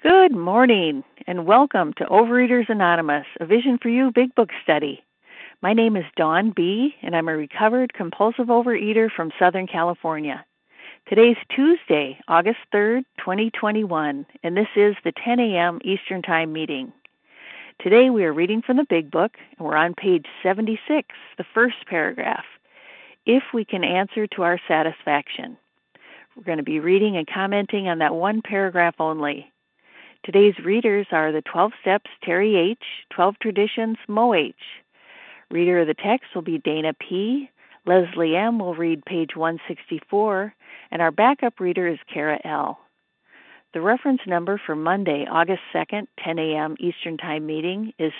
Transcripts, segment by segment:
Good morning, and welcome to Overeaters Anonymous, a Vision for You Big Book study. My name is Dawn B., and I'm a recovered compulsive overeater from Southern California. Today's Tuesday, August 3rd, 2021, and this is the 10 a.m. Eastern Time meeting. Today we are reading from the Big Book, and we're on page 76, the first paragraph. If we can answer to our satisfaction. We're going to be reading and commenting on that one paragraph only. Today's readers are the 12 Steps, Terry H., 12 Traditions, Mo H. Reader of the text will be Dana P. Leslie M. will read page 164, and our backup reader is Kara L. The reference number for Monday, August 2nd, 10 a.m. Eastern Time meeting is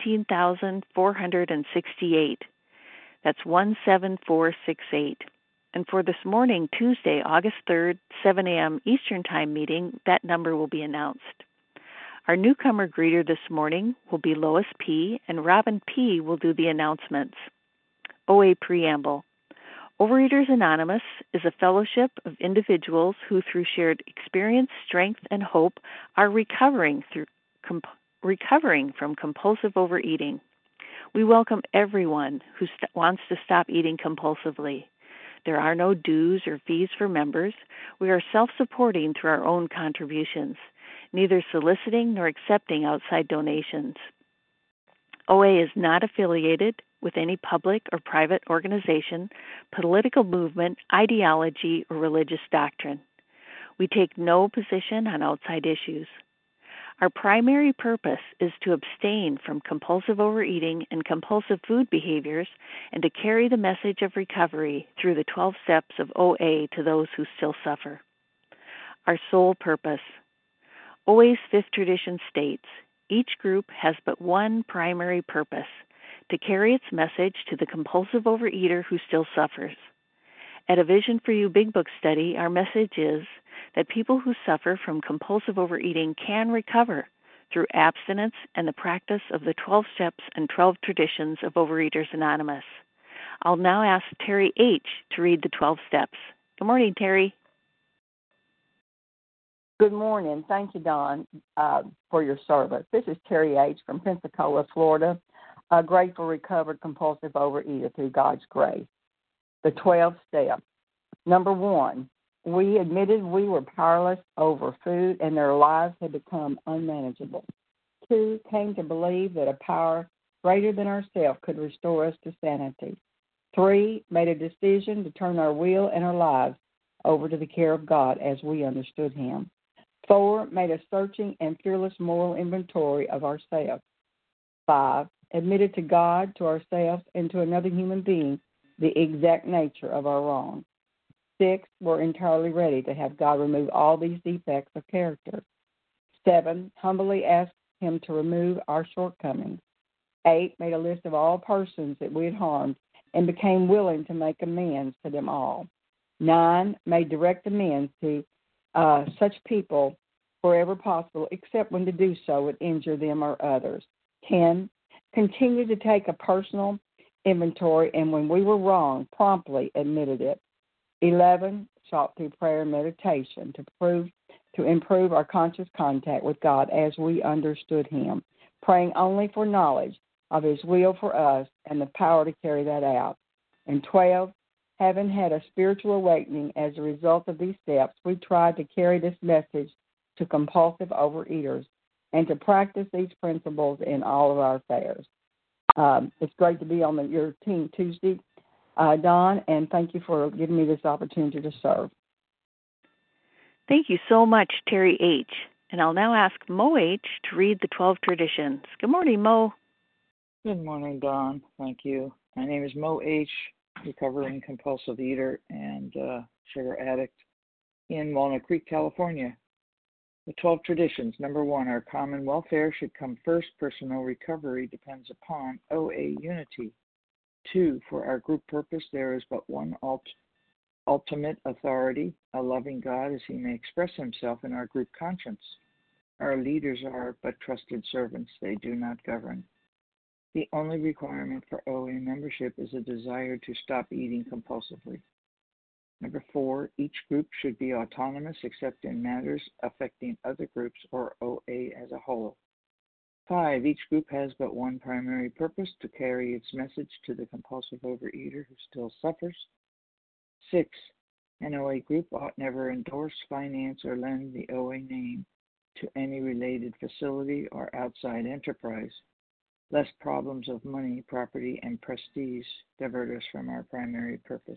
17,468. That's 17468. And for this morning, Tuesday, August 3rd, 7 a.m. Eastern Time meeting, that number will be announced. Our newcomer greeter this morning will be Lois P., and Robin P. will do the announcements. OA Preamble. Overeaters Anonymous is a fellowship of individuals who, through shared experience, strength, and hope, are recovering from compulsive overeating. We welcome everyone who wants to stop eating compulsively. There are no dues or fees for members. We are self-supporting through our own contributions, neither soliciting nor accepting outside donations. OA is not affiliated with any public or private organization, political movement, ideology, or religious doctrine. We take no position on outside issues. Our primary purpose is to abstain from compulsive overeating and compulsive food behaviors and to carry the message of recovery through the 12 steps of OA to those who still suffer. Our sole purpose. OA's fifth tradition states, each group has but one primary purpose, to carry its message to the compulsive overeater who still suffers. At a Vision for You Big Book study, our message is that people who suffer from compulsive overeating can recover through abstinence and the practice of the 12 steps and 12 traditions of Overeaters Anonymous. I'll now ask Terry H. to read the 12 steps. Good morning, Terry. Good morning. Thank you, Don, for your service. This is Terry H. from Pensacola, Florida, a grateful, recovered, compulsive overeater through God's grace. The 12 steps. Number 1, we admitted we were powerless over food and their lives had become unmanageable. 2, came to believe that a power greater than ourselves could restore us to sanity. 3, made a decision to turn our will and our lives over to the care of God as we understood Him. 4, made a searching and fearless moral inventory of ourselves. 5, admitted to God, to ourselves, and to another human being the exact nature of our wrong. 6, were entirely ready to have God remove all these defects of character. 7, humbly asked Him to remove our shortcomings. 8, made a list of all persons that we had harmed and became willing to make amends to them all. 9, made direct amends to such people wherever possible, except when to do so would injure them or others. 10, continued to take a personal inventory, and when we were wrong, promptly admitted it. 11, sought through prayer and meditation to improve our conscious contact with God as we understood Him, praying only for knowledge of His will for us and the power to carry that out. And 12, having had a spiritual awakening as a result of these steps, we tried to carry this message to compulsive overeaters and to practice these principles in all of our affairs. It's great to be on your team Tuesday, Don, and thank you for giving me this opportunity to serve. Thank you so much, Terry H. And I'll now ask Mo H. to read the 12 traditions. Good morning, Mo. Good morning, Don. Thank you. My name is Mo H., recovering compulsive eater and sugar addict in Walnut Creek, California. The 12 traditions. Number 1, our common welfare should come first. Personal recovery depends upon OA unity. 2, for our group purpose, there is but one ultimate authority, a loving God as He may express Himself in our group conscience. Our leaders are but trusted servants. They do not govern. The only requirement for OA membership is a desire to stop eating compulsively. Number 4, each group should be autonomous except in matters affecting other groups or OA as a whole. 5, each group has but one primary purpose, to carry its message to the compulsive overeater who still suffers. 6, an OA group ought never endorse, finance, or lend the OA name to any related facility or outside enterprise, lest problems of money, property, and prestige divert us from our primary purpose.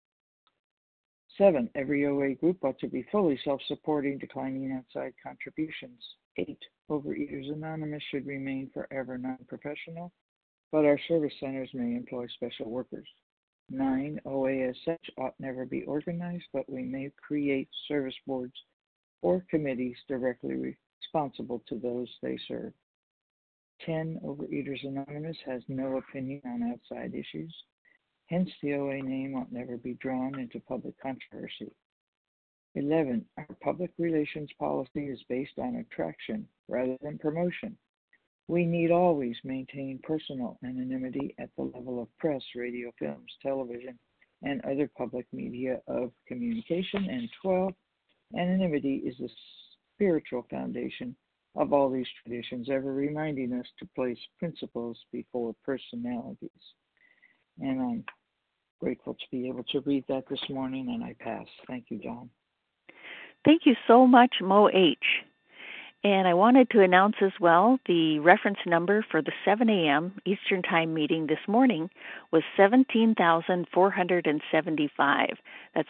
7, every OA group ought to be fully self-supporting, declining outside contributions. 8, Overeaters Anonymous should remain forever non-professional, but our service centers may employ special workers. 9, OA as such ought never be organized, but we may create service boards or committees directly responsible to those they serve. 10, Overeaters Anonymous has no opinion on outside issues. Hence, the OA name ought never be drawn into public controversy. 11, our public relations policy is based on attraction rather than promotion. We need always maintain personal anonymity at the level of press, radio, films, television, and other public media of communication. And 12, anonymity is the spiritual foundation of all these traditions, ever reminding us to place principles before personalities. And I'm grateful to be able to read that this morning, and I pass. Thank you, Dawn. Thank you so much, Mo H. And I wanted to announce as well the reference number for the 7 a.m. Eastern Time meeting this morning was 17,475. That's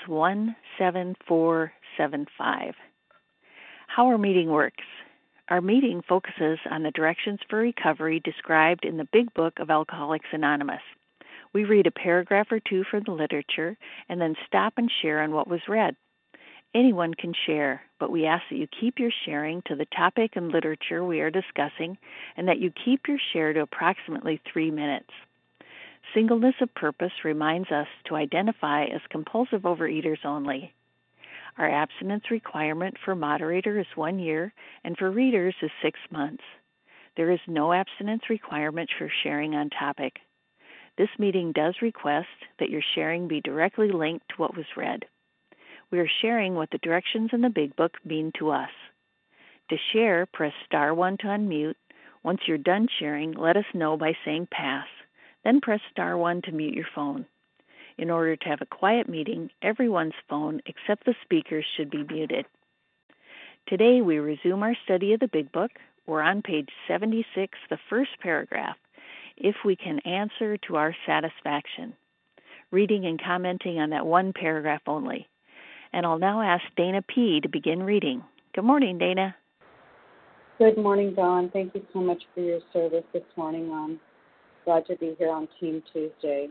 17475. How our meeting works. Our meeting focuses on the directions for recovery described in the Big Book of Alcoholics Anonymous. We read a paragraph or two from the literature and then stop and share on what was read. Anyone can share, but we ask that you keep your sharing to the topic and literature we are discussing and that you keep your share to approximately 3 minutes. Singleness of purpose reminds us to identify as compulsive overeaters only. Our abstinence requirement for moderator is 1 year and for readers is 6 months. There is no abstinence requirement for sharing on topic. This meeting does request that your sharing be directly linked to what was read. We are sharing what the directions in the Big Book mean to us. To share, press *1 to unmute. Once you're done sharing, let us know by saying pass. Then press *1 to mute your phone. In order to have a quiet meeting, everyone's phone except the speaker's should be muted. Today we resume our study of the Big Book. We're on page 76, the first paragraph, if we can answer to our satisfaction. Reading and commenting on that one paragraph only. And I'll now ask Dana P. to begin reading. Good morning, Dana. Good morning, Dawn. Thank you so much for your service this morning. I'm glad to be here on Team Tuesday.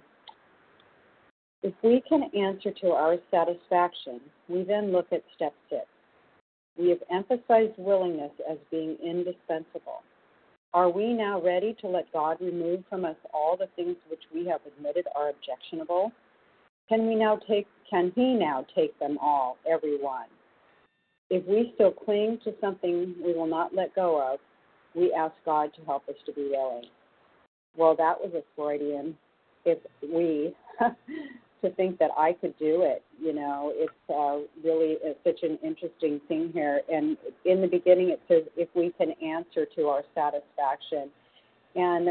If we can answer to our satisfaction, we then look at step 6. We have emphasized willingness as being indispensable. Are we now ready to let God remove from us all the things which we have admitted are objectionable? Can He now take them all, every one? If we still cling to something we will not let go of, we ask God to help us to be willing. Well, that was a Freudian. If we, to think that I could do it, it's really such an interesting thing here. And in the beginning it says, if we can answer to our satisfaction. And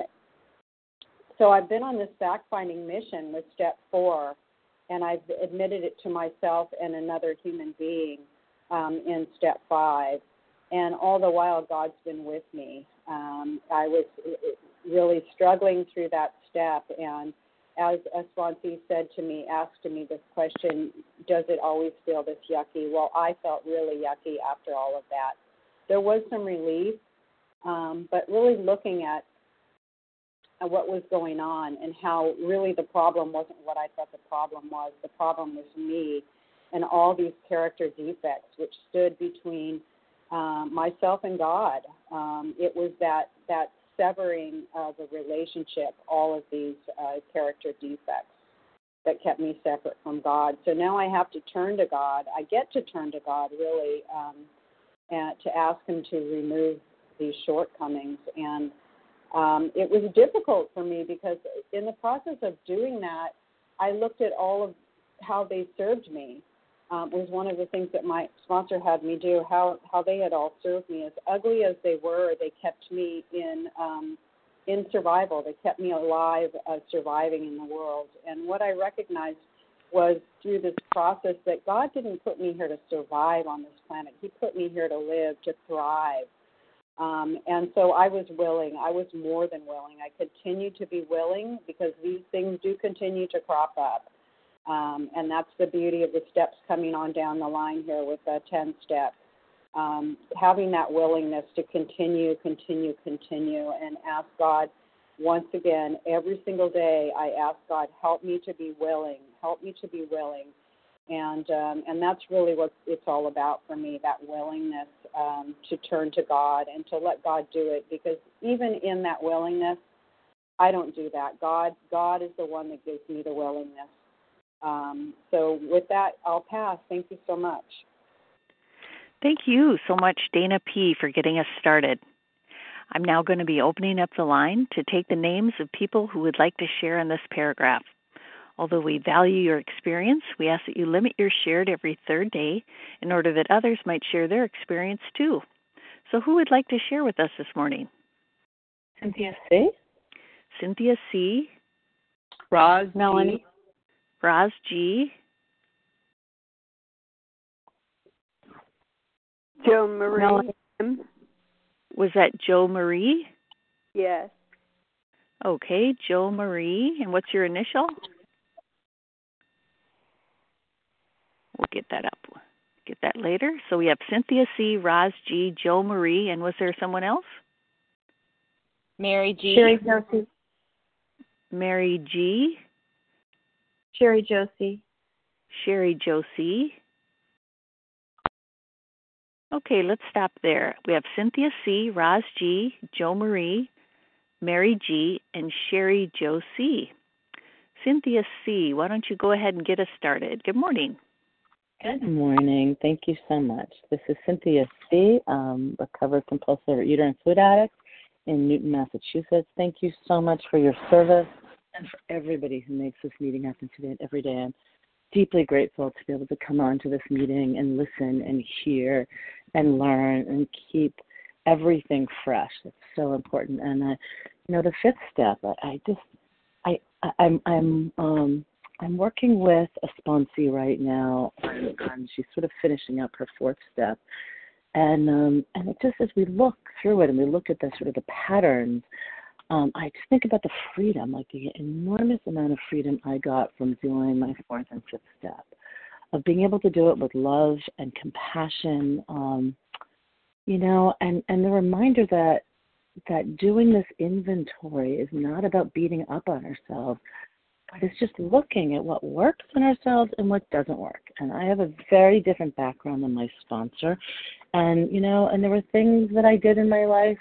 so I've been on this fact-finding mission with step 4, and I've admitted it to myself and another human being in step 5. And all the while, God's been with me. I was really struggling through that step, and as Swansea said to me, asked me this question, does it always feel this yucky? Well, I felt really yucky after all of that. There was some relief, but really looking at what was going on and how really the problem wasn't what I thought the problem was. The problem was me and all these character defects which stood between myself and God. It was that severing of a relationship, all of these character defects that kept me separate from God. So now I have to turn to God. I get to turn to God, really, and to ask Him to remove these shortcomings. And it was difficult for me because in the process of doing that, I looked at all of how they served me. Was one of the things that my sponsor had me do. How they had all served me, as ugly as they were, they kept me in survival. They kept me alive, surviving in the world. And what I recognized was through this process that God didn't put me here to survive on this planet. He put me here to live, to thrive. And so I was willing. I was more than willing. I continued to be willing because these things do continue to crop up. And that's the beauty of the steps coming on down the line here with 10 steps. Having that willingness to continue, and ask God once again, every single day, I ask God, help me to be willing, and that's really what it's all about for me, that willingness to turn to God and to let God do it, because even in that willingness, I don't do that. God is the one that gives me the willingness. So with that, I'll pass. Thank you so much. Thank you so much, Dana P., for getting us started. I'm now going to be opening up the line to take the names of people who would like to share in this paragraph. Although we value your experience, we ask that you limit your share to every third day in order that others might share their experience too. So who would like to share with us this morning? Cynthia C. Cynthia C. Roz Melanie. G. Roz G. Joe Marie. Melanie. Was that Joe Marie? Yes. Okay, Joe Marie. And what's your initial? We'll get that up. Get that later. So we have Cynthia C., Roz G., Joe Marie, and was there someone else? Mary G. Sherry Josie. Mary G. Sherry Josie. Sherry Josie. Okay, let's stop there. We have Cynthia C., Roz G., Joe Marie, Mary G., and Sherry Josie. Cynthia C., why don't you go ahead and get us started? Good morning. Good morning. Thank you so much. This is Cynthia C., recovered compulsive uterine food addict in Newton, Massachusetts. Thank you so much for your service and for everybody who makes this meeting happen today and every day. I'm deeply grateful to be able to come on to this meeting and listen and hear and learn and keep everything fresh. It's so important. And the fifth step, I'm working with a sponsee right now, and she's sort of finishing up her fourth step. And it just, as we look through it and we look at the sort of the patterns, I just think about the freedom, like the enormous amount of freedom I got from doing my fourth and fifth step, of being able to do it with love and compassion, and the reminder that doing this inventory is not about beating up on ourselves, but it's just looking at what works in ourselves and what doesn't work. And I have a very different background than my sponsor. And there were things that I did in my life,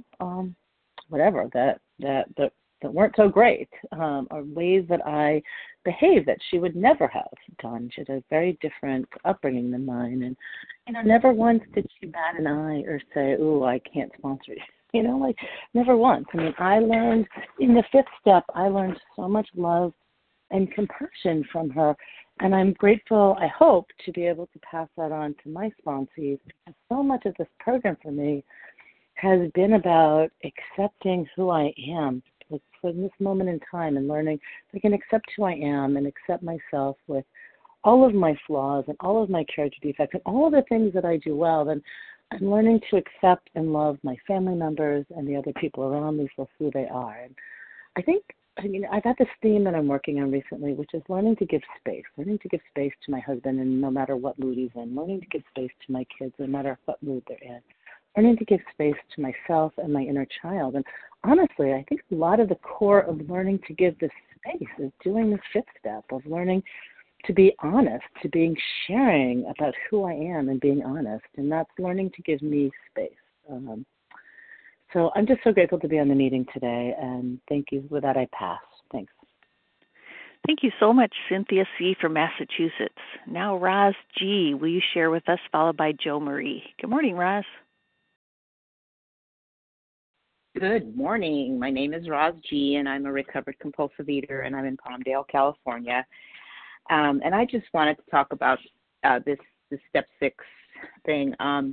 that weren't so great, or ways that I behaved that she would never have done. She had a very different upbringing than mine. And, never once did she bat an eye or say, "Ooh, I can't sponsor you." Never once. I mean, I learned in the fifth step, I learned so much love and compassion from her. And I'm grateful, I hope, to be able to pass that on to my sponsees, because so much of this program for me has been about accepting who I am for this moment in time, and learning if I can accept who I am and accept myself with all of my flaws and all of my character defects and all of the things that I do well, then I'm learning to accept and love my family members and the other people around me for who they are. And I've had this theme that I'm working on recently, which is learning to give space to my husband, and no matter what mood he's in, learning to give space to my kids, no matter what mood they're in, learning to give space to myself and my inner child. And honestly, I think a lot of the core of learning to give this space is doing this fifth step of learning to be honest, to being sharing about who I am and being honest, and that's learning to give me space. So I'm just so grateful to be on the meeting today, and thank you. With that, I pass. Thanks. Thank you so much, Cynthia C. from Massachusetts. Now, Roz G., will you share with us, followed by Joe Marie? Good morning, Roz. Good morning. My name is Roz G., and I'm a recovered compulsive eater, and I'm in Palmdale, California. And I just wanted to talk about this step 6 thing.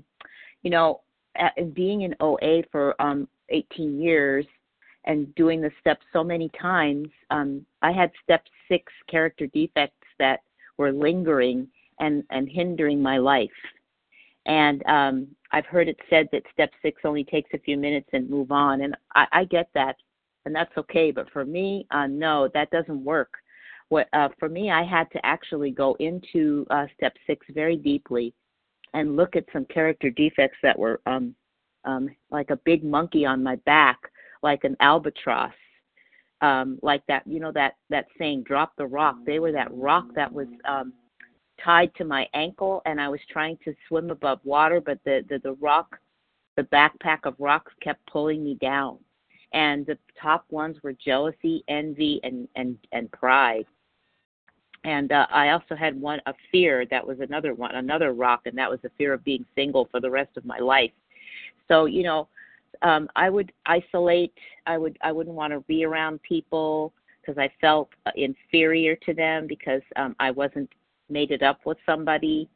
Being in OA for 18 years and doing the steps so many times, I had step 6 character defects that were lingering and hindering my life. And I've heard it said that step 6 only takes a few minutes and move on. And I get that, and that's okay. But for me, no, that doesn't work. For me, I had to actually go into step 6 very deeply and look at some character defects that were like a big monkey on my back, like an albatross, like that, that saying, drop the rock. They were that rock that was tied to my ankle, and I was trying to swim above water, but the rock, the backpack of rocks kept pulling me down. And the top ones were jealousy, envy, and pride. And I also had a fear that was another rock, and that was the fear of being single for the rest of my life. So, I would isolate. I wouldn't want to be around people because I felt inferior to them because I wasn't mated up with somebody.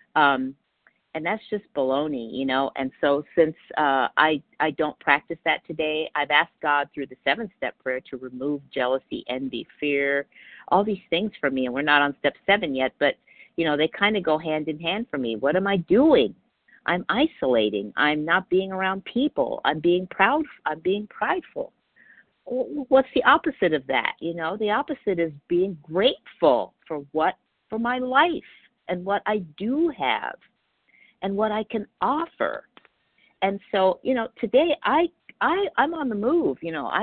And that's just baloney, And so since I don't practice that today, I've asked God through the 7-step prayer to remove jealousy, envy, fear, all these things from me. And we're not on step 7 yet, but, they kind of go hand in hand for me. What am I doing? I'm isolating. I'm not being around people. I'm being proud. I'm being prideful. What's the opposite of that? The opposite is being grateful for my life and what I do have and what I can offer. And so, today I'm on the move.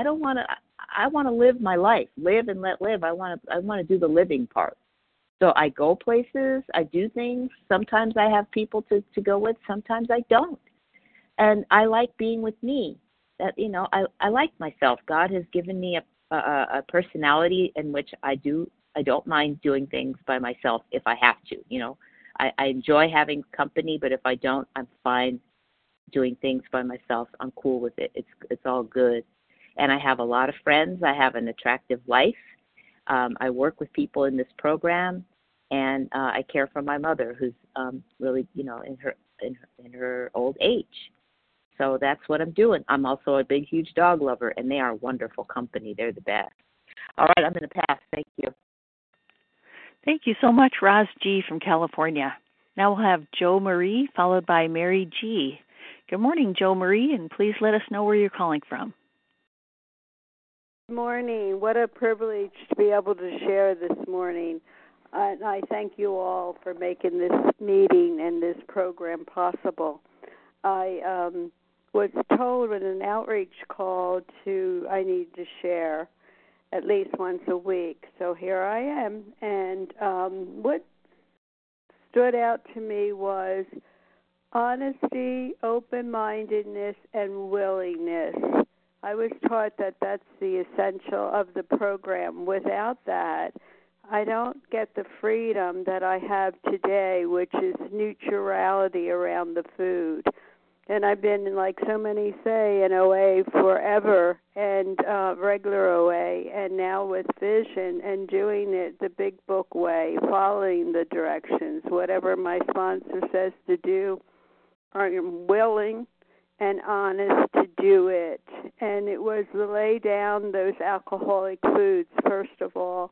I want to live my life, live and let live. I want to do the living part. So I go places, I do things. Sometimes I have people to go with, sometimes I don't. And I like being with me. That, I like myself. God has given me a personality in which I don't mind doing things by myself if I have to. I enjoy having company, but if I don't, I'm fine doing things by myself. I'm cool with it. It's all good. And I have a lot of friends. I have an attractive life. I work with people in this program, and I care for my mother, who's really, in her old age. So that's what I'm doing. I'm also a big, huge dog lover, and they are wonderful company. They're the best. All right, I'm going to pass. Thank you. Thank you so much, Roz G. from California. Now we'll have Joe Marie, followed by Mary G. Good morning, Joe Marie, and please let us know where you're calling from. Good morning. What a privilege to be able to share this morning. And I thank you all for making this meeting and this program possible. I was told in an outreach call I need to share at least once a week. So here I am. And what stood out to me was honesty, open-mindedness, and willingness. I was taught that that's the essential of the program. Without that, I don't get the freedom that I have today, which is neutrality around the food. And I've been, like so many say, in OA forever, and regular OA, and now with Vision, and doing it the big book way, following the directions, whatever my sponsor says to do, I'm willing and honest to do it. And it was to lay down those alcoholic foods, first of all.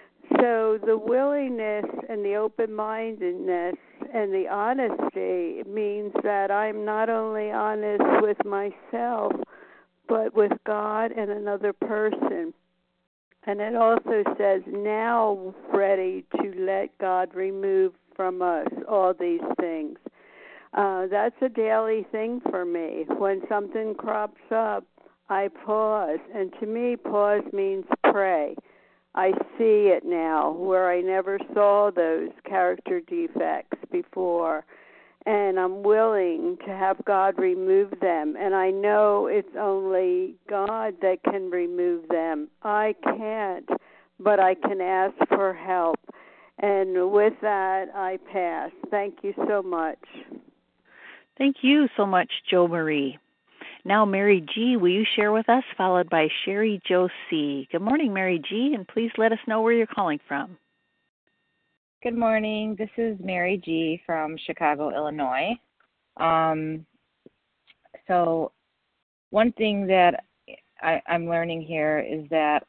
So the willingness and the open-mindedness and the honesty means that I'm not only honest with myself, but with God and another person. And it also says, now ready to let God remove from us all these things. That's a daily thing for me. When something crops up, I pause. And to me, pause means pray. I see it now where I never saw those character defects before. And I'm willing to have God remove them. And I know it's only God that can remove them. I can't, but I can ask for help. And with that, I pass. Thank you so much. Thank you so much, Joe Marie. Now, Mary G., will you share with us, followed by Sherry Joe C. Good morning, Mary G., and please let us know where you're calling from. Good morning. This is Mary G. from Chicago, Illinois. So one thing that I'm learning here is that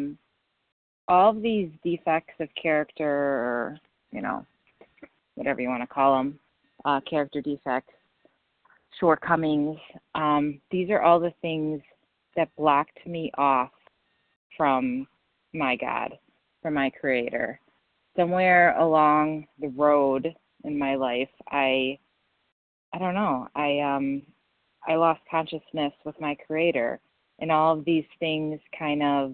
all of these defects of character, or, whatever you want to call them, character defects, shortcomings, these are all the things that blocked me off from my God, from my Creator. Somewhere along the road in my life, I don't know, I lost consciousness with my Creator, and all of these things kind of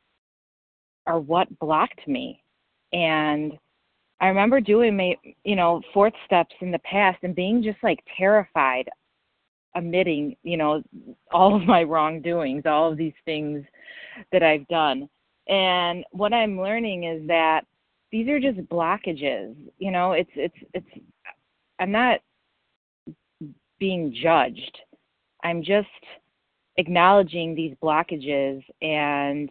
are what blocked me. And I remember doing fourth steps in the past and being just like terrified, admitting, all of my wrongdoings, all of these things that I've done. And what I'm learning is that these are just blockages. It's I'm not being judged. I'm just acknowledging these blockages and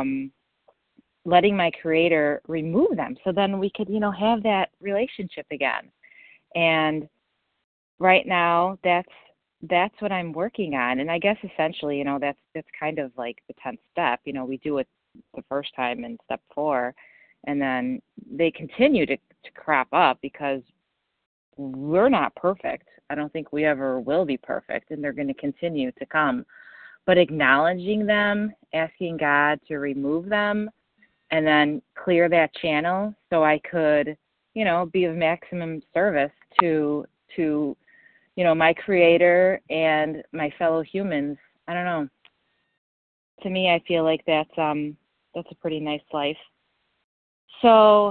letting my Creator remove them, so then we could, have that relationship again. And right now, that's what I'm working on. And I guess essentially, that's kind of like the 10th step. We do it the first time in step 4, and then they continue to crop up because we're not perfect. I don't think we ever will be perfect, and they're going to continue to come. But acknowledging them, asking God to remove them, and then clear that channel so I could, be of maximum service to my Creator and my fellow humans. I don't know. To me, I feel like that's a pretty nice life. So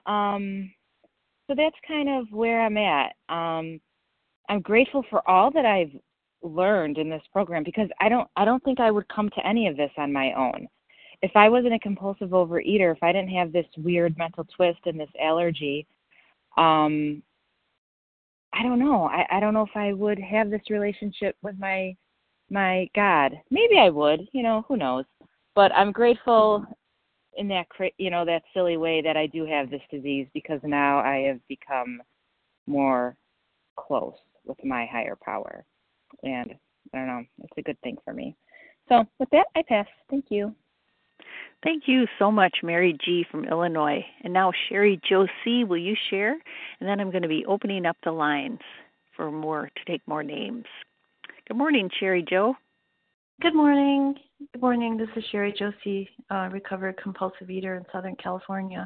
that's kind of where I'm at. I'm grateful for all that I've learned in this program, because I don't think I would come to any of this on my own. If I wasn't a compulsive overeater, if I didn't have this weird mental twist and this allergy, I don't know. I don't know if I would have this relationship with my God. Maybe I would, who knows. But I'm grateful in that, that silly way that I do have this disease, because now I have become more close with my higher power. And I don't know, it's a good thing for me. So with that, I pass. Thank you. Thank you so much, Mary G. from Illinois. And now, Sherry Joe C., will you share? And then I'm going to be opening up the lines to take more names. Good morning, Sherry Joe. Good morning. Good morning. This is Sherry Joe C., recovered compulsive eater in Southern California.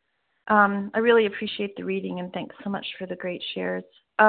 I really appreciate the reading, and thanks so much for the great shares.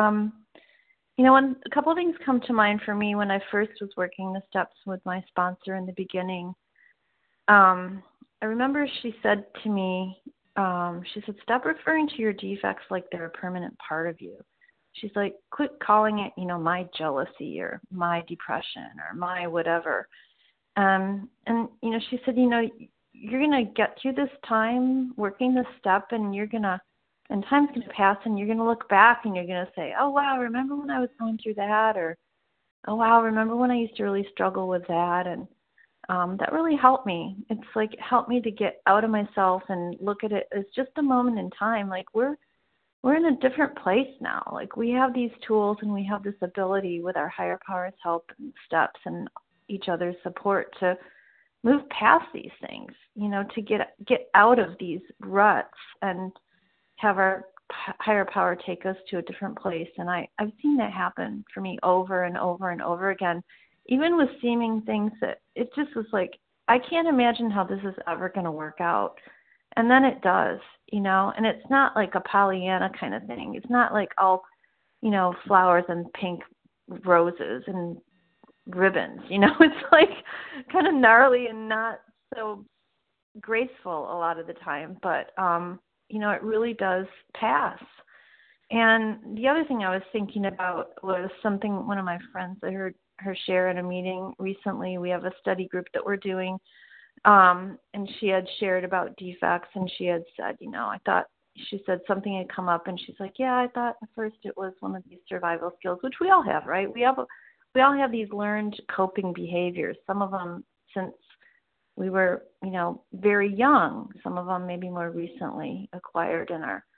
A couple of things come to mind for me when I first was working the steps with my sponsor in the beginning. I remember she said to me, stop referring to your defects like they're a permanent part of you. She's like, quit calling it, my jealousy or my depression or my whatever. And she said, you're going to get through this time working this step, and and time's going to pass, and you're going to look back and you're going to say, oh, wow, remember when I was going through that? Or, oh, wow, remember when I used to really struggle with that? And that really helped me. It's like it helped me to get out of myself and look at it as just a moment in time. Like we're in a different place now. Like we have these tools and we have this ability with our higher powers' help and steps and each other's support to move past these things, to get out of these ruts and have our higher power take us to a different place. And I've seen that happen for me over and over and over again, even with seeming things that it just was like, I can't imagine how this is ever going to work out. And then it does, and it's not like a Pollyanna kind of thing. It's not like all, flowers and pink roses and ribbons, it's like kind of gnarly and not so graceful a lot of the time, but, it really does pass. And the other thing I was thinking about was something one of my friends, I heard her share in a meeting recently. We have a study group that we're doing, and she had shared about defects, and she had said, she said something had come up, and she's like, yeah, I thought at first it was one of these survival skills, which we all have, right? We all have these learned coping behaviors, some of them since we were, very young, some of them maybe more recently acquired in our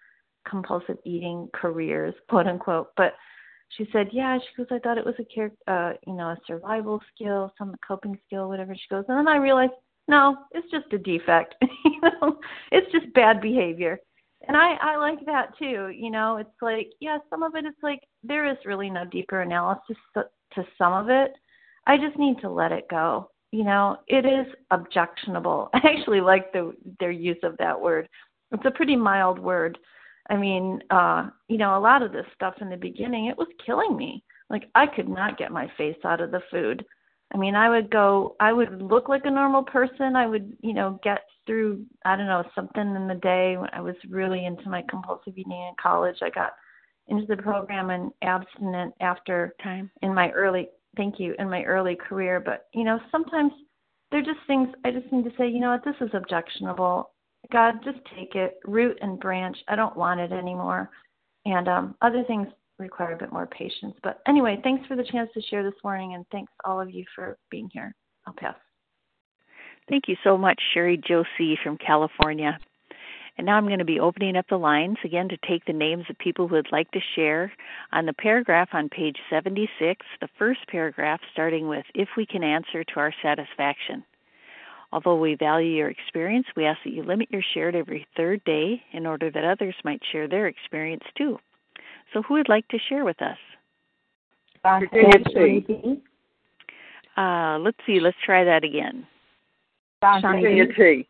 compulsive eating careers, quote unquote. But she said, yeah, she goes, I thought it was a survival skill, some coping skill, whatever. She goes, and then I realized, no, it's just a defect. It's just bad behavior. And I like that too. It's like, yeah, some of it, it's like there is really no deeper analysis to some of it. I just need to let it go. It is objectionable. I actually like their use of that word. It's a pretty mild word. I mean, a lot of this stuff in the beginning, it was killing me. Like I could not get my face out of the food. I mean, I would look like a normal person. I would, get through, I don't know, something in the day. When I was really into my compulsive eating in college, I got into the program and abstinent after time in my early career. But, sometimes they're just things I just need to say, this is objectionable. God, just take it, root and branch. I don't want it anymore. And other things require a bit more patience. But anyway, thanks for the chance to share this morning, and thanks all of you for being here. I'll pass. Thank you so much, Sherry Josie from California. And now I'm going to be opening up the lines again to take the names of people who would like to share. On the paragraph on page 76, the first paragraph starting with, if we can answer to our satisfaction. Although we value your experience, we ask that you limit your share to every third day in order that others might share their experience too. So who would like to share with us? Virginia T. Let's see. Let's try that again. Virginia T.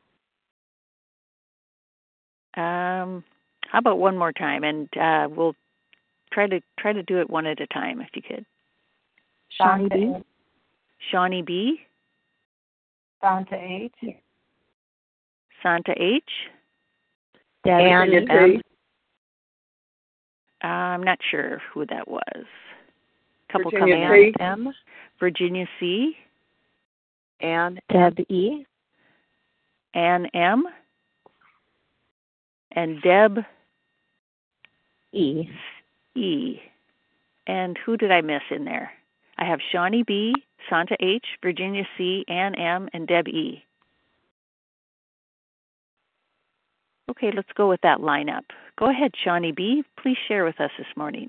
How about one more time? And we'll try to do it one at a time, if you could. Shawnee B. Shawnee B. Santa H. Santa H. Virginia T. I'm not sure who that was. Couple Virginia coming T. M. Virginia C. And Deb E. Ann M. And Deb E. E. And who did I miss in there? I have Shawnee B., Santa H., Virginia C., Ann M., and Deb E. Okay, let's go with that lineup. Go ahead, Shawnee B. Please share with us this morning.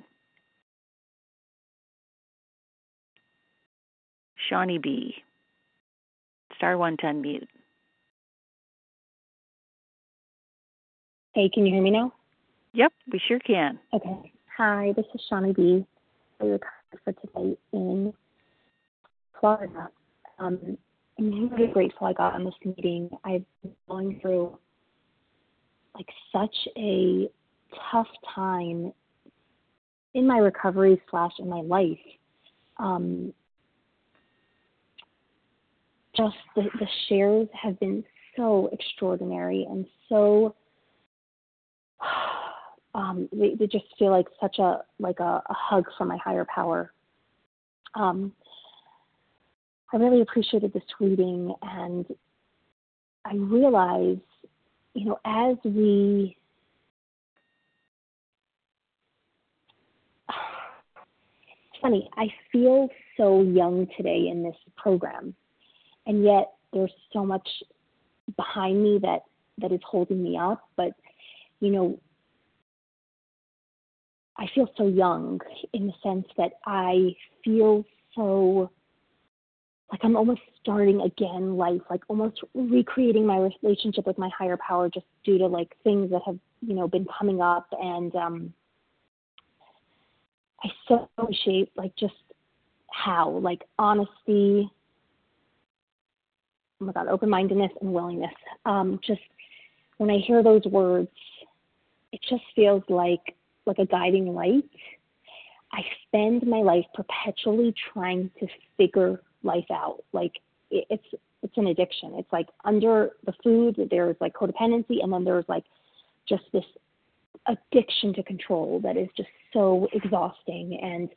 Shawnee B. Star 1 to unmute. Hey, can you hear me now? Yep, we sure can. Okay. Hi, this is Shawnee B. for today in Florida. I'm really grateful I got on this meeting. I've been going through such a tough time in my recovery / in my life. Just the shares have been so extraordinary and so they just feel like such a hug from my higher power. I really appreciated this reading, and I realize, as it's funny, I feel so young today in this program, and yet there's so much behind me that is holding me up. But, I feel so young in the sense that I feel so like I'm almost starting again life, almost recreating my relationship with my higher power just due to things that have, been coming up. And I so appreciate just how honesty, oh my God, open-mindedness and willingness. Just when I hear those words, it just feels like a guiding light. I spend my life perpetually trying to figure life out. It's an addiction. It's under the food, there's codependency, and then there's just this addiction to control that is just so exhausting. And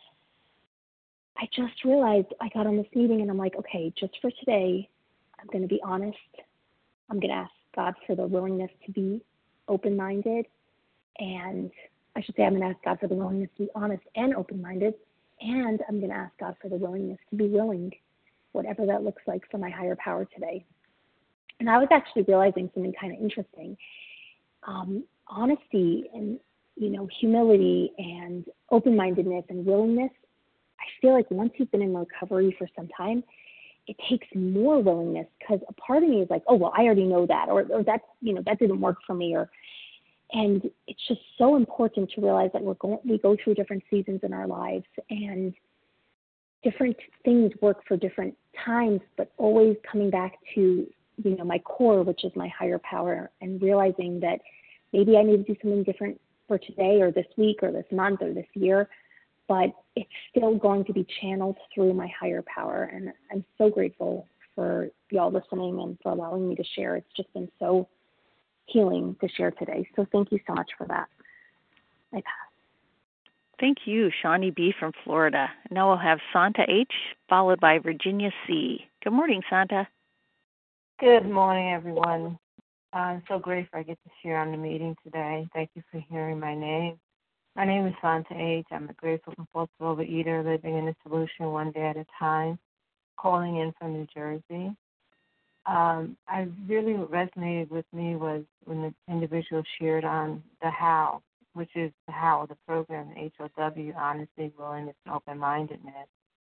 I just realized I got on this meeting and I'm okay, just for today, I'm going to be honest. I'm going to ask God for the willingness to be open-minded, and I should say I'm going to ask God for the willingness to be honest and open-minded, and I'm going to ask God for the willingness to be willing, whatever that looks like for my higher power today. And I was actually realizing something kind of interesting. honesty and, humility and open-mindedness and willingness, I feel like once you've been in recovery for some time, it takes more willingness, because a part of me is like, oh, well, I already know that, or that, that didn't work for me, and it's just so important to realize that we go through different seasons in our lives, and different things work for different times, but always coming back to, my core, which is my higher power, and realizing that maybe I need to do something different for today or this week or this month or this year, but it's still going to be channeled through my higher power. And I'm so grateful for y'all listening and for allowing me to share. It's just been so healing to share today. So thank you so much for that. I pass. Thank you, Shawnee B. from Florida. Now we'll have Santa H. followed by Virginia C. Good morning, Santa. Good morning, everyone. I'm so grateful I get to share on the meeting today. Thank you for hearing my name. My name is Santa H. I'm a grateful compulsive overeater living in a solution one day at a time, calling in from New Jersey. I really what resonated with me was when the individual shared on the how, which is the how of the program, HOW, honesty, willingness, and open-mindedness.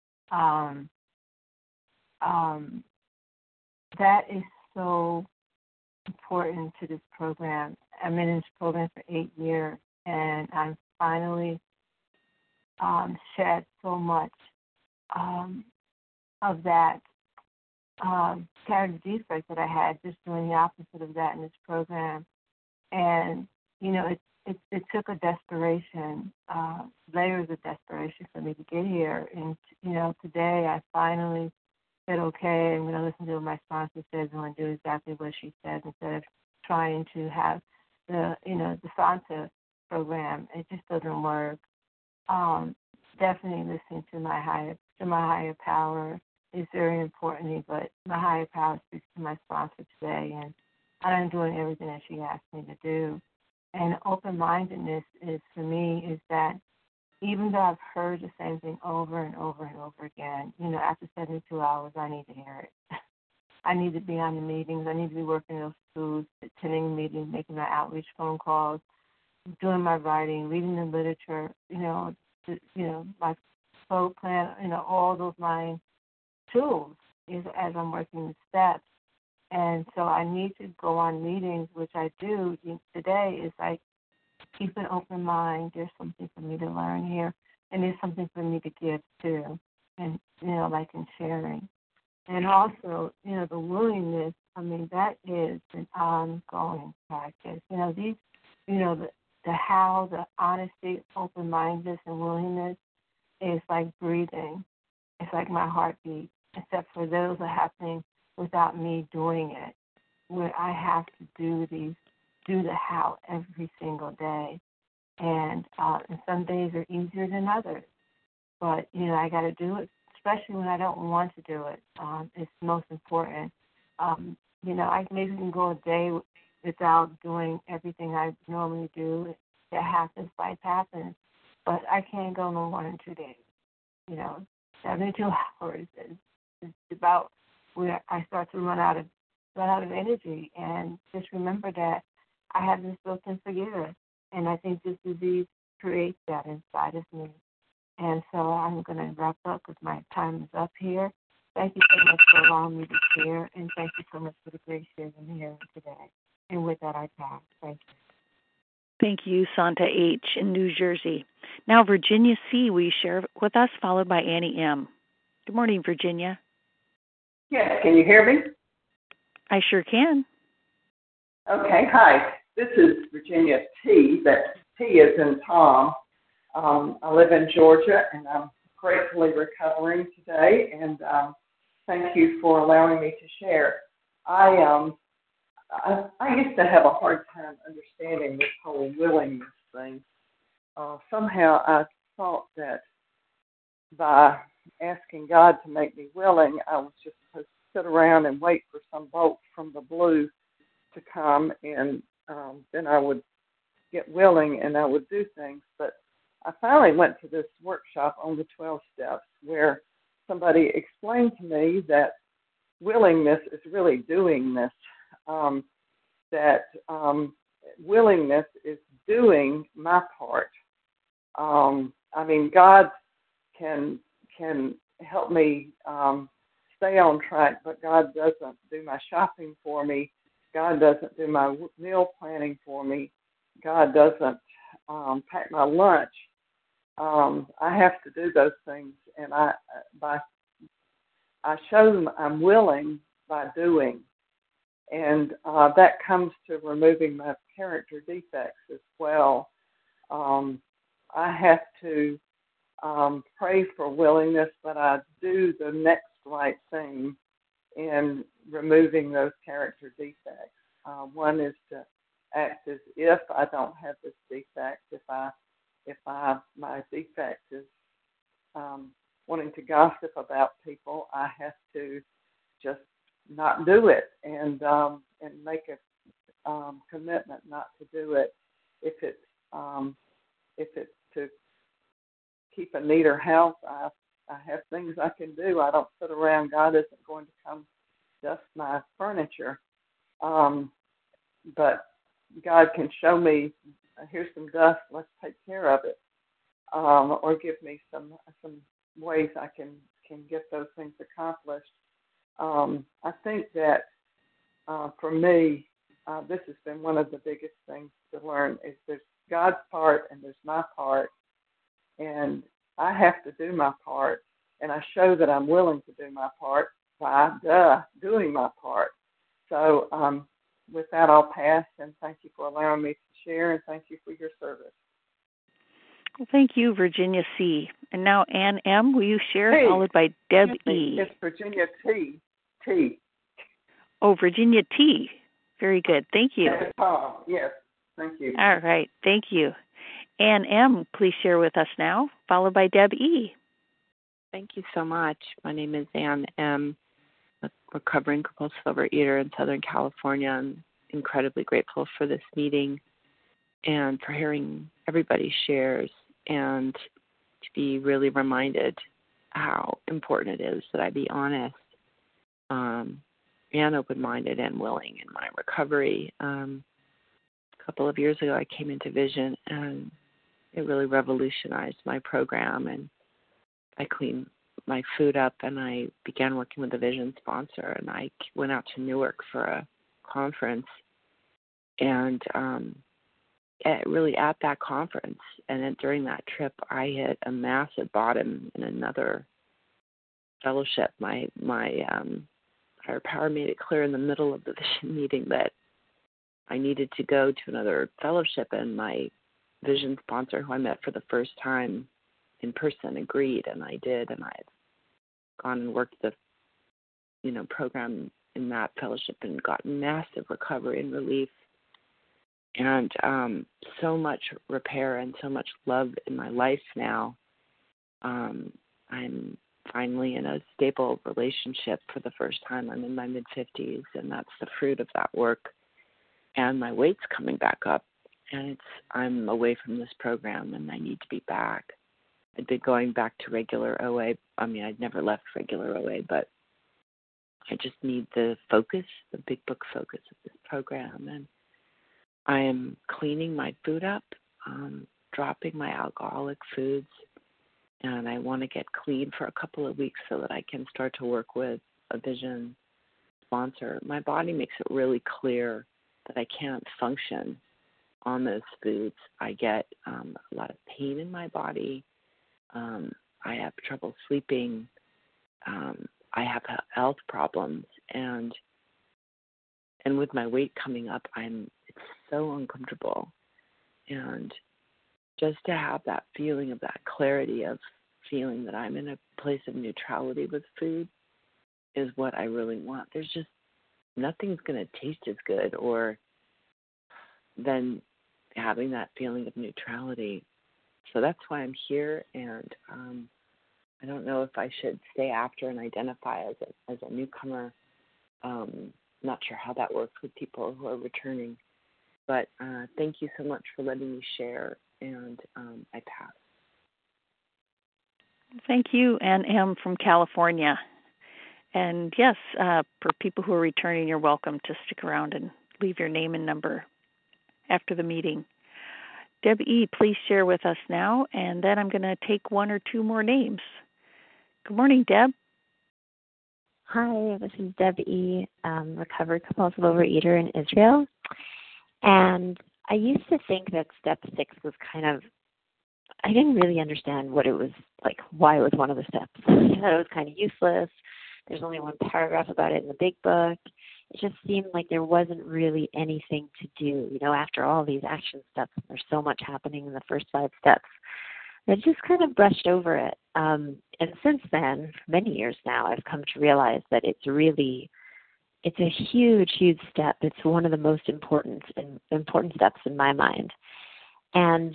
That is so important to this program. I'm in this program for 8 years, and I'm finally shed so much of that character defect that I had, just doing the opposite of that in this program. And, it took a desperation, layers of desperation for me to get here. And, today I finally said, okay, I'm going to listen to what my sponsor says. I'm going to do exactly what she says instead of trying to have the sponsor program. It just doesn't work. Definitely listening to my higher power is very important, but my higher power speaks to my sponsor today, and I'm doing everything that she asked me to do. And open-mindedness is, for me, is that even though I've heard the same thing over and over and over again, after 72 hours, I need to hear it. I need to be on the meetings. I need to be working those schools, attending meetings, making my outreach phone calls, doing my writing, reading the literature, my flow plan, all those 9 tools is as I'm working the steps. And so I need to go on meetings, which I do today. Is I keep an open mind. There's something for me to learn here, and there's something for me to give too, and like in sharing. And also, the willingness. I mean, that is an ongoing practice. The how, the honesty, open-mindedness, and willingness is like breathing. It's like my heartbeat, except for those are happening without me doing it, where I have to do the how every single day. And some days are easier than others. But, I got to do it, especially when I don't want to do it. It's most important. I maybe can go a day without doing everything I normally do. That happens, life happens. But I can't go no more than 2 days. 72 hours is about where I start to run out of energy. And just remember that I have this built-in forgiveness, and I think this disease creates that inside of me. And so I'm going to wrap up because my time is up here. Thank you so much for allowing me to share, and thank you so much for the great sharing here today. And with that, I pass. Thank you. Thank you, Santa H. in New Jersey. Now, Virginia C. will you share with us, followed by Annie M. Good morning, Virginia. Yes, can you hear me? I sure can. Okay, hi. This is Virginia T. That T is in Tom. I live in Georgia, and I'm gratefully recovering today, and thank you for allowing me to share. I used to have a hard time understanding this whole willingness thing. Somehow I thought that by asking God to make me willing, I was just supposed to sit around and wait for some bolt from the blue to come, and then I would get willing and I would do things. But I finally went to this workshop on the 12 steps where somebody explained to me that willingness is really doing this, that willingness is doing my part. God can help me stay on track, but God doesn't do my shopping for me. God doesn't do my meal planning for me. God doesn't pack my lunch. I have to do those things, and I show them I'm willing by doing, and that comes to removing my character defects as well. I have to pray for willingness, but I do the next right thing in removing those character defects. One is to act as if I don't have this defect. If my defect is wanting to gossip about people, I have to just not do it and make a commitment not to do it. If it's to keep a neater house, I have things I can do. I don't sit around. God isn't going to come dust my furniture. But God can show me, here's some dust, let's take care of it. Or give me some ways I can get those things accomplished. I think that for me, this has been one of the biggest things to learn is there's God's part and there's my part. And I have to do my part. And I show that I'm willing to do my part by doing my part. So with that, I'll pass. And thank you for allowing me to share. And thank you for your service. Well, thank you, Virginia C. And now Ann M., will you share, T. followed by Deb E. It's Virginia T. Oh, Virginia T. Very good. Thank you. Yes, thank you. All right. Thank you. Ann M., please share with us now, followed by Deb E. Thank you so much. My name is Ann M., a recovering compulsive overeater in Southern California. I'm incredibly grateful for this meeting and for hearing everybody's shares and to be really reminded how important it is that I be honest and open-minded and willing in my recovery. A couple of years ago, I came into Vision, and it really revolutionized my program, and I cleaned my food up, and I began working with a Vision sponsor, and I went out to Newark for a conference, and really at that conference and then during that trip, I hit a massive bottom in another fellowship. My higher power made it clear in the middle of the Vision meeting that I needed to go to another fellowship, and my Vision sponsor, who I met for the first time in person, agreed, and I did, and I've gone and worked the program in that fellowship and gotten massive recovery and relief. And so much repair and so much love in my life now. I'm finally in a stable relationship for the first time. I'm in my mid-50s, and that's the fruit of that work. And my weight's coming back up, and I'm away from this program, and I need to be back. I'd been going back to regular OA. I mean, I'd never left regular OA, but I just need the focus, the big book focus of this program. And I am cleaning my food up, dropping my alcoholic foods, and I want to get clean for a couple of weeks so that I can start to work with a Vision sponsor. My body makes it really clear that I can't function on those foods. I get a lot of pain in my body. I have trouble sleeping. I have health problems, and with my weight coming up, it's so uncomfortable. And just to have that feeling of that clarity of feeling that I'm in a place of neutrality with food is what I really want. There's just nothing's going to taste as good or than having that feeling of neutrality. So that's why I'm here, and I don't know if I should stay after and identify as a newcomer. Not sure how that works with people who are returning. But thank you so much for letting me share, and I pass. Thank you, Ann M. from California. And yes, for people who are returning, you're welcome to stick around and leave your name and number after the meeting. Deb E., please share with us now, and then I'm going to take one or two more names. Good morning, Deb. Hi, this is Deb E., recovered compulsive overeater in Israel. And I used to think that step 6 was I didn't really understand what it was, like why it was one of the steps. I thought it was kind of useless. There's only one paragraph about it in the big book. It just seemed like there wasn't really anything to do. After all these action steps, there's so much happening in the first 5 steps. I just kind of brushed over it. And since then, for many years now, I've come to realize that it's a huge, huge step. It's one of the most important steps in my mind. And,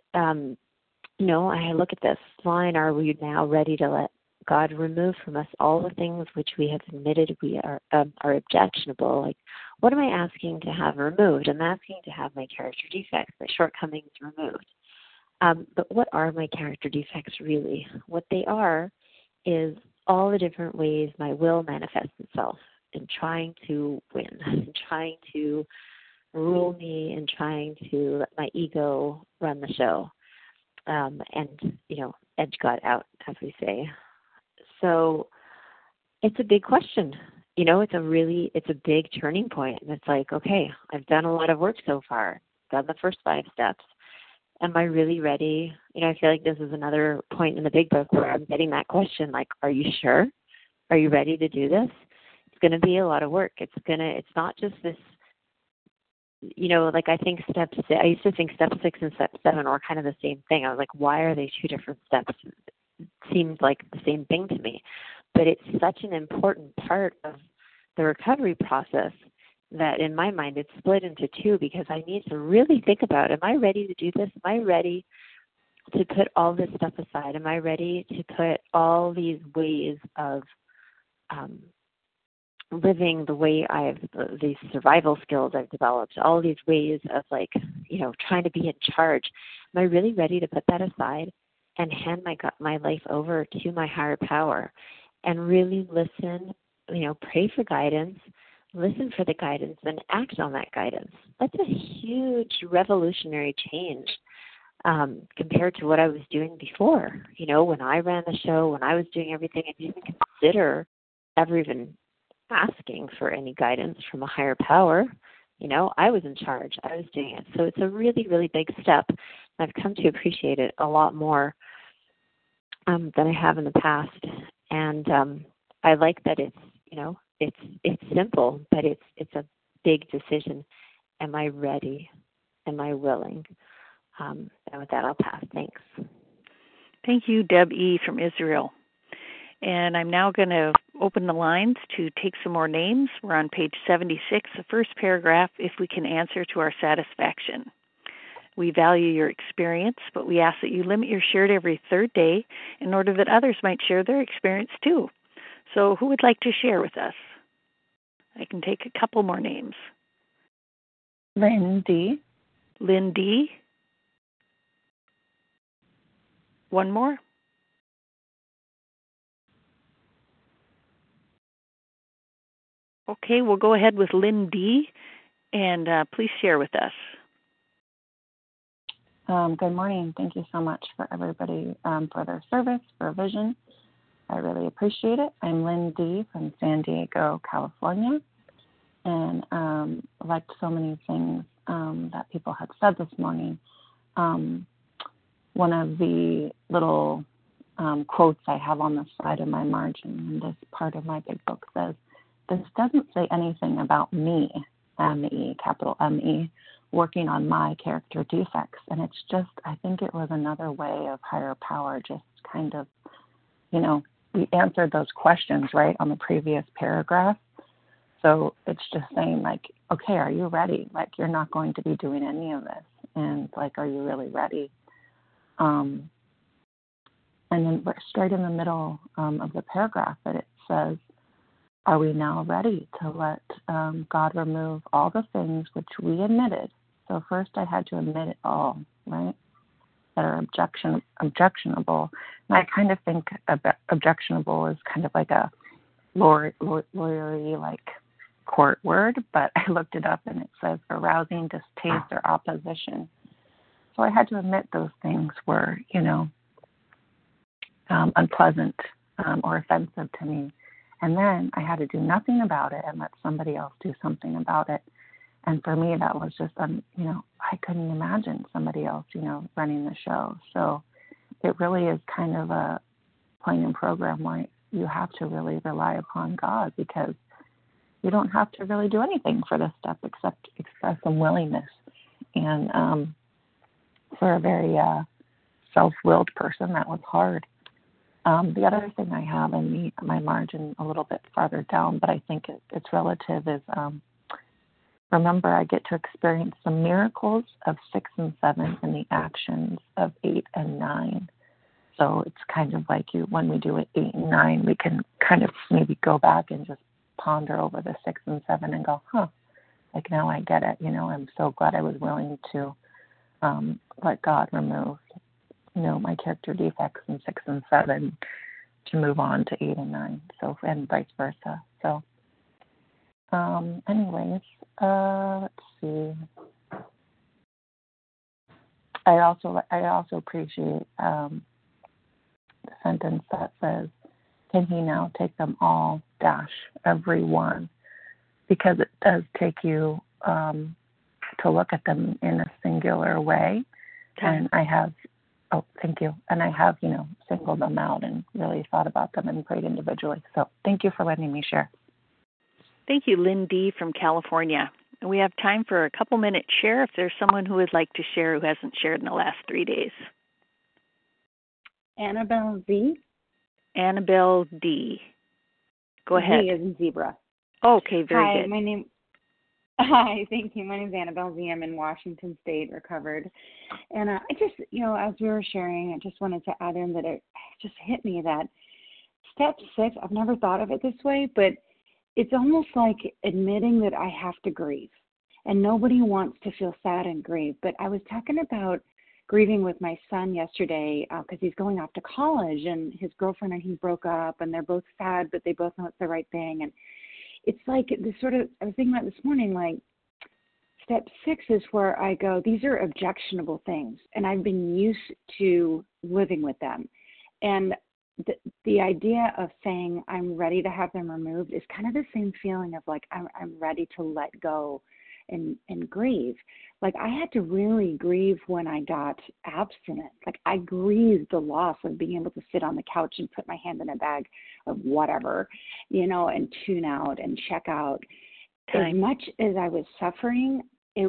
I look at this line, are we now ready to let God remove from us all the things which we have admitted we are objectionable? Like, what am I asking to have removed? I'm asking to have my character defects, my shortcomings removed. But what are my character defects really? What they are is all the different ways my will manifests itself in trying to win, in trying to rule me, and trying to let my ego run the show, and edge God out, as we say. So it's a big question. It's a big turning point. And it's like, okay, I've done a lot of work so far, done the first 5 steps. Am I really ready? I feel like this is another point in the big book where I'm getting that question, like, are you sure? Are you ready to do this? It's going to be a lot of work. It's not just this, I think I used to think step 6 and step 7 were kind of the same thing. I was like, why are they 2 different steps? It seems like the same thing to me. But it's such an important part of the recovery process that in my mind it's split into 2, because I need to really think about, am I ready to do this? Am I ready to put all this stuff aside? Am I ready to put all these ways of living the way these survival skills I've developed, all these ways of trying to be in charge? Am I really ready to put that aside and hand my life over to my higher power and really listen, pray for guidance, listen for the guidance, and act on that guidance? That's a huge revolutionary change compared to what I was doing before. When I ran the show, when I was doing everything, I didn't consider ever even asking for any guidance from a higher power. I was in charge. I was doing it. So it's a really, really big step. I've come to appreciate it a lot more than I have in the past. And I like that it's simple, but it's a big decision. Am I ready? Am I willing? And with that, I'll pass. Thanks. Thank you, Deb E. from Israel. And I'm now going to open the lines to take some more names. We're on page 76, the first paragraph, if we can answer to our satisfaction. We value your experience, but we ask that you limit your share to every 3rd day in order that others might share their experience too. So who would like to share with us? I can take a couple more names. Lynn D. Lynn D. One more. Okay, we'll go ahead with Lynn D. And please share with us. Good morning. Thank you so much for everybody for their service, for vision. I really appreciate it. I'm Lynn D. from San Diego, California. And like so many things that people had said this morning, one of the little quotes I have on the side of my margin in this part of my big book says, "This doesn't say anything about me, M-E, capital M-E, working on my character defects." And it's just, I think it was another way of higher power, just kind of, we answered those questions, right, on the previous paragraph. So it's just saying, okay, are you ready? You're not going to be doing any of this. And, are you really ready? And then straight in the middle of the paragraph, it says, are we now ready to let God remove all the things which we admitted? So first I had to admit it all, right, that are objectionable. And I kind of think objectionable is kind of like a lawyery, court word, but I looked it up and it says arousing distaste or opposition. So I had to admit those things were, unpleasant or offensive to me. And then I had to do nothing about it and let somebody else do something about it. And for me, that was just, I couldn't imagine somebody else, running the show. So it really is kind of a point in program where you have to really rely upon God, because you don't have to really do anything for this step except express some willingness. And for a very self-willed person, that was hard. The other thing I have in my margin a little bit farther down, but I think it's relative, is remember, I get to experience the miracles of 6 and 7 and the actions of 8 and 9. So it's kind of like when we do it 8 and 9, we can kind of maybe go back and just ponder over the 6 and 7 and go, like now I get it. I'm so glad I was willing to let God remove, my character defects in 6 and 7 to move on to 8 and 9. So, and vice versa. So, anyways, let's see. I also appreciate the sentence that says, "Can he now take them all, every one?" Because it does take you to look at them in a singular way. Okay. And I have, thank you. And I have, singled them out and really thought about them and prayed individually. So thank you for letting me share. Thank you, Lynn D. from California. And we have time for a couple-minute share if there's someone who would like to share who hasn't shared in the last 3 days. Annabelle Z. Annabelle D. Go ahead. Z as in zebra. Okay, very good. Hi, thank you. My name is Annabelle Z. I'm in Washington State, recovered. And I just, as we were sharing, I just wanted to add in that it just hit me that step 6, I've never thought of it this way, but it's almost like admitting that I have to grieve. And nobody wants to feel sad and grieve. But I was talking about grieving with my son yesterday because he's going off to college, and his girlfriend and he broke up, and they're both sad, but they both know it's the right thing. And it's like this sort of, I was thinking about this morning, like step 6 is where I go, these are objectionable things, and I've been used to living with them. And the idea of saying I'm ready to have them removed is kind of the same feeling of like I'm ready to let go and grieve. Like I had to really grieve when I got abstinent. Like I grieved the loss of being able to sit on the couch and put my hand in a bag of whatever, and tune out and check out. As much as I was suffering,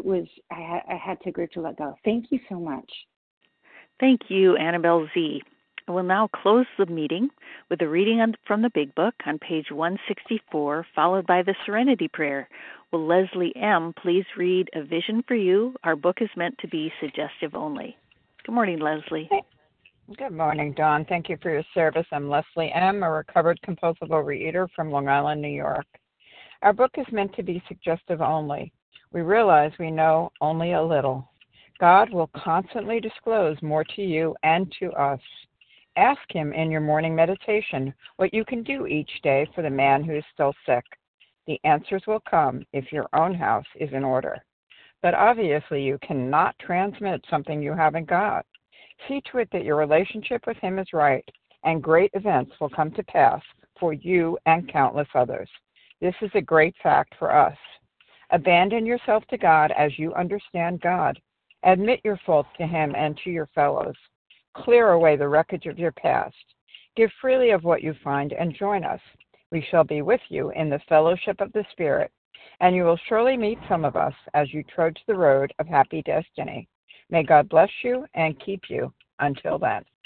I had to grieve to let go. Thank you so much. Thank you, Annabelle Z. I will now close the meeting with a reading from the Big Book on page 164, followed by the Serenity Prayer. Will Leslie M. please read A Vision for You? Our book is meant to be suggestive only. Good morning, Leslie. Good morning, Dawn. Thank you for your service. I'm Leslie M., a recovered compulsive overeater from Long Island, New York. Our book is meant to be suggestive only. We realize we know only a little. God will constantly disclose more to you and to us. Ask him in your morning meditation what you can do each day for the man who is still sick. The answers will come if your own house is in order. But obviously you cannot transmit something you haven't got. See to it that your relationship with him is right, and great events will come to pass for you and countless others. This is a great fact for us. Abandon yourself to God as you understand God. Admit your faults to him and to your fellows. Clear away the wreckage of your past. Give freely of what you find and join us. We shall be with you in the fellowship of the Spirit, and you will surely meet some of us as you trudge the road of happy destiny. May God bless you and keep you until then.